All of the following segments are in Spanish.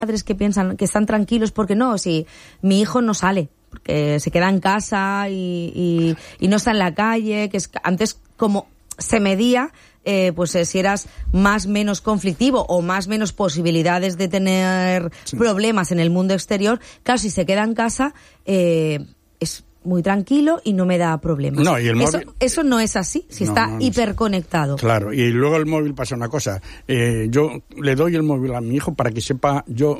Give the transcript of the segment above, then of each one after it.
padres que piensan que están tranquilos porque no, si mi hijo no sale, porque se queda en casa y no está en la calle, que es antes como se medía si eras más menos conflictivo o más menos posibilidades de tener problemas en el mundo exterior. Claro, si se queda en casa es muy tranquilo y no me da problemas. No, y el móvil... Eso no es así, si está hiperconectado. Claro, y luego el móvil pasa una cosa. Yo le doy el móvil a mi hijo para que sepa yo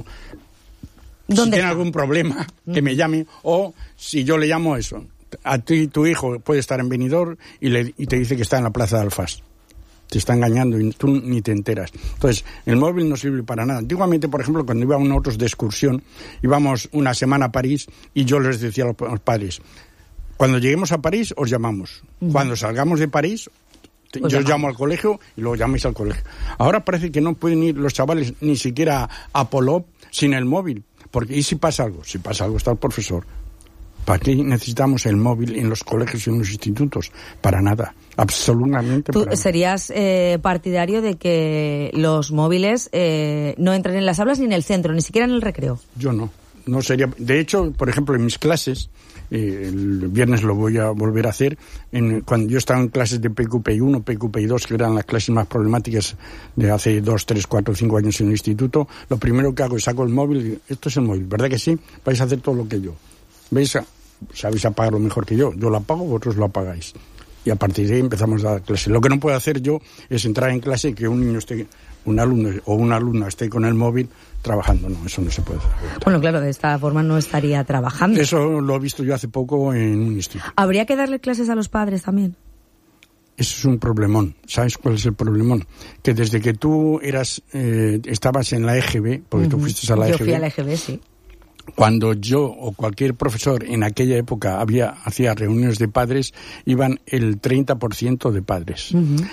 si tiene algún problema, que me llame, o si yo le llamo eso. A ti, tu hijo puede estar en Benidorm y te dice que está en la Plaza de Alfás. Te está engañando y tú ni te enteras. Entonces, el móvil no sirve para nada. Antiguamente, por ejemplo, cuando íbamos nosotros de excursión, íbamos una semana a París y yo les decía a los padres, cuando lleguemos a París, os llamamos. Cuando salgamos de París, yo os llamo al colegio y luego llamáis al colegio. Ahora parece que no pueden ir los chavales ni siquiera a Polop sin el móvil. Porque, ¿y si pasa algo? Si pasa algo está el profesor. ¿Para qué necesitamos el móvil en los colegios y en los institutos? Para nada, absolutamente para nada. ¿Tú serías partidario de que los móviles no entren en las aulas ni en el centro, ni siquiera en el recreo? Yo no sería. De hecho, por ejemplo, en mis clases, el viernes lo voy a volver a hacer, cuando yo estaba en clases de PQPI1, PQPI2, que eran las clases más problemáticas de hace 2, 3, 4, 5 años en el instituto, lo primero que hago es saco el móvil y digo, esto es el móvil, ¿verdad que sí? Vais a hacer todo lo que yo. ¿Veis? Sabéis apagarlo mejor que yo. Yo lo apago, vosotros lo apagáis. Y a partir de ahí empezamos a dar clase. Lo que no puedo hacer yo es entrar en clase y que un niño esté, un alumno o una alumna esté con el móvil trabajando. No, eso no se puede hacer. Bueno, claro, de esta forma no estaría trabajando. Eso lo he visto yo hace poco en un instituto. ¿Habría que darle clases a los padres también? Eso es un problemón. ¿Sabes cuál es el problemón? Que desde que tú estabas en la EGB, porque tú fuiste a la EGB. Yo fui a la EGB, sí. Cuando yo o cualquier profesor en aquella época hacía reuniones de padres, iban el 30% de padres.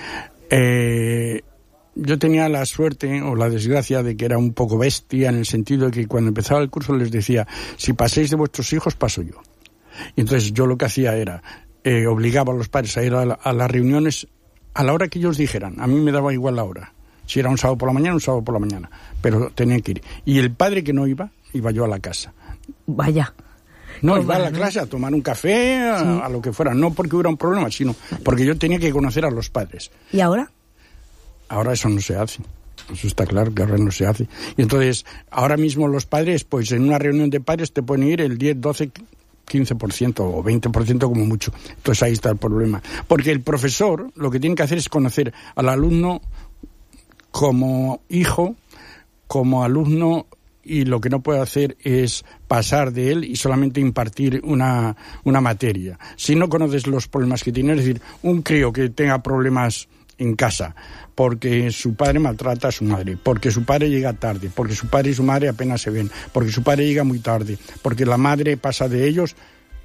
Yo tenía la suerte o la desgracia de que era un poco bestia en el sentido de que cuando empezaba el curso les decía, si paséis de vuestros hijos, paso yo. Y entonces yo lo que hacía era, obligaba a los padres a ir a las reuniones a la hora que ellos dijeran. A mí me daba igual la hora. Si era un sábado por la mañana, un sábado por la mañana. Pero tenían que ir. Y el padre que no iba yo a la casa. Vaya. No, iba a la clase a tomar un café, a lo que fuera. No porque hubiera un problema, sino porque yo tenía que conocer a los padres. ¿Y ahora? Ahora eso no se hace. Eso está claro que ahora no se hace. Y entonces, ahora mismo los padres, pues en una reunión de padres te pueden ir el 10, 12, 15% o 20% como mucho. Entonces ahí está el problema. Porque el profesor lo que tiene que hacer es conocer al alumno como hijo, como alumno, y lo que no puede hacer es pasar de él y solamente impartir una materia. Si no conoces los problemas que tiene, es decir, un crío que tenga problemas en casa, porque su padre maltrata a su madre, porque su padre llega tarde, porque su padre y su madre apenas se ven, porque su padre llega muy tarde, porque la madre pasa de ellos,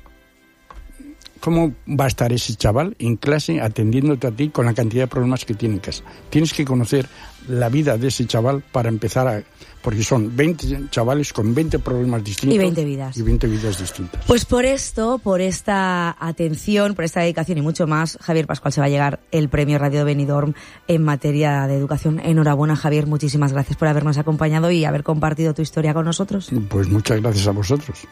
¿cómo va a estar ese chaval en clase atendiéndote a ti con la cantidad de problemas que tiene en casa? Tienes que conocer la vida de ese chaval para empezar porque son 20 chavales con 20 problemas distintos. Y 20 vidas. Y 20 vidas distintas. Pues por esta atención, por esta dedicación y mucho más, Javier Pascual se va a llegar el premio Radio Benidorm en materia de educación. Enhorabuena, Javier, muchísimas gracias por habernos acompañado y haber compartido tu historia con nosotros. Pues muchas gracias a vosotros.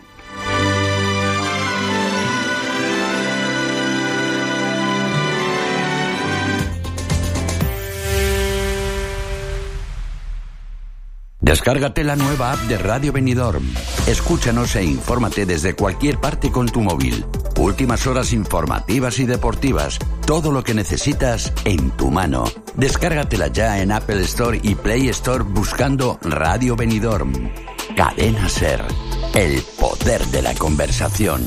Descárgate la nueva app de Radio Benidorm. Escúchanos e infórmate desde cualquier parte con tu móvil. Últimas horas informativas y deportivas. Todo lo que necesitas en tu mano. Descárgatela ya en Apple Store y Play Store buscando Radio Benidorm. Cadena SER. El poder de la conversación.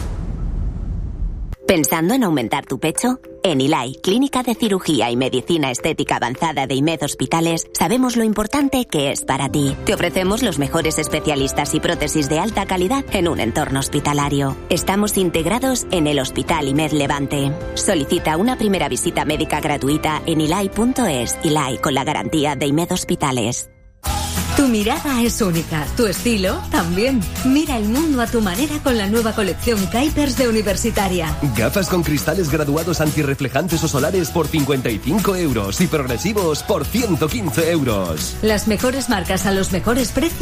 ¿Pensando en aumentar tu pecho? En ILAI, Clínica de Cirugía y Medicina Estética Avanzada de IMED Hospitales, sabemos lo importante que es para ti. Te ofrecemos los mejores especialistas y prótesis de alta calidad en un entorno hospitalario. Estamos integrados en el Hospital IMED Levante. Solicita una primera visita médica gratuita en ilai.es. ILAI, con la garantía de IMED Hospitales. Tu mirada es única, tu estilo también. Mira el mundo a tu manera con la nueva colección Kuipers de Universitaria. Gafas con cristales graduados antirreflejantes o solares por 55 euros y progresivos por 115 euros. Las mejores marcas a los mejores precios.